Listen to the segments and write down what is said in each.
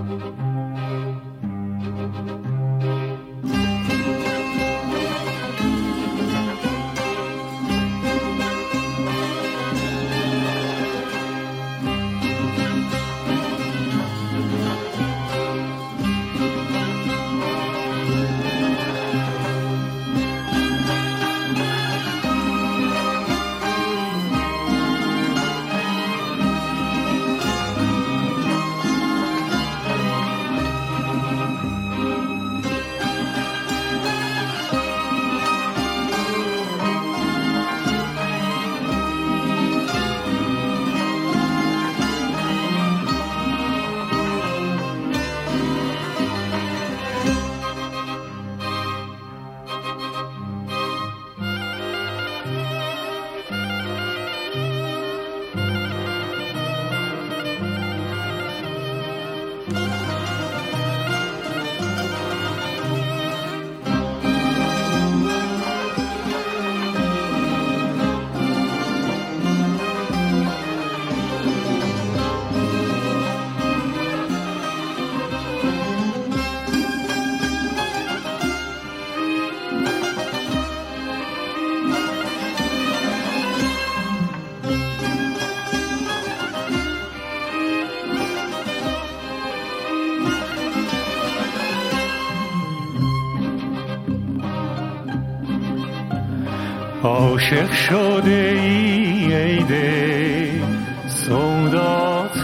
عاشق شده ای دل سودات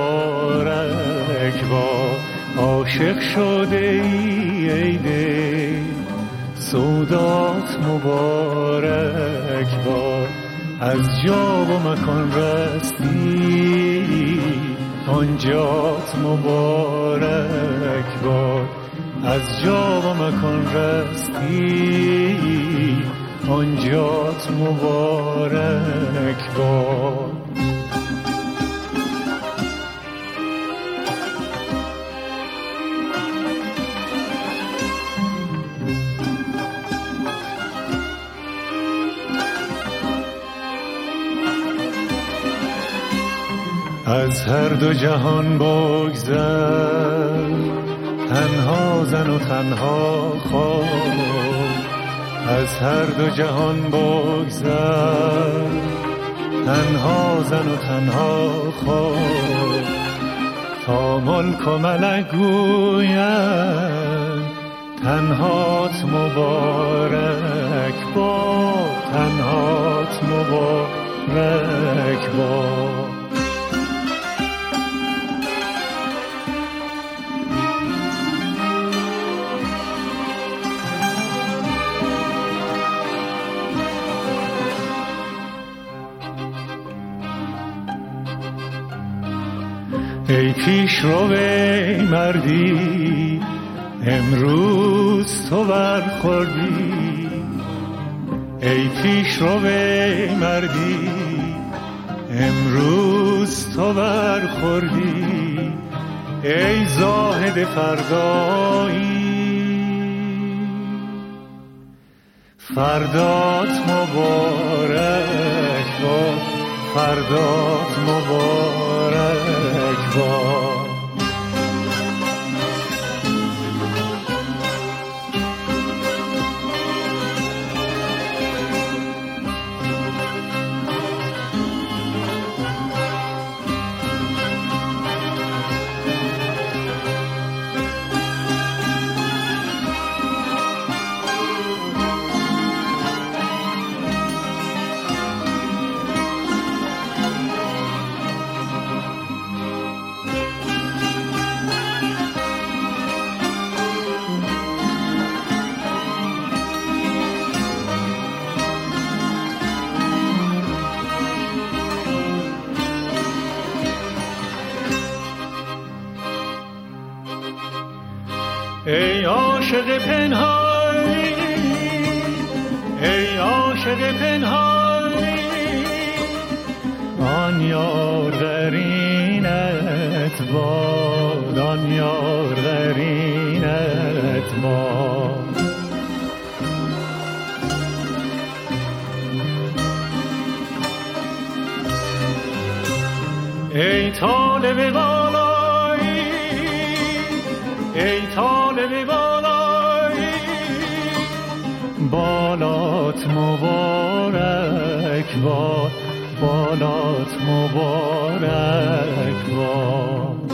مبارک باد، عاشق شده ای دل سودات مبارک باد. از جا و مکان رستی آنجات مبارک باد، از جا و مکان رستی آنجات مبارک باد. از هر دو جهان بگذر، تنها زن و تنها خواب. از هر دو جهان بگذر، تنها زن و تنها خواب. تا ملک و ملک گویند تنهات مبارک باد، تنهات مبارک باد. ای پیشرو مردی امروز تو برخوردی، ای پیشرو مردی امروز تو برخوردی. ای زاهد فردایی فردات مبارک باد، فردات مبارک باد. ای عاشق پنهانی، ای عاشق پنهانی، آن یار قرینت باد، آن یار قرینت باد. ای طالب بالایی، ای طالب بالایی، بالات مبارک باد، بالات مبارک باد.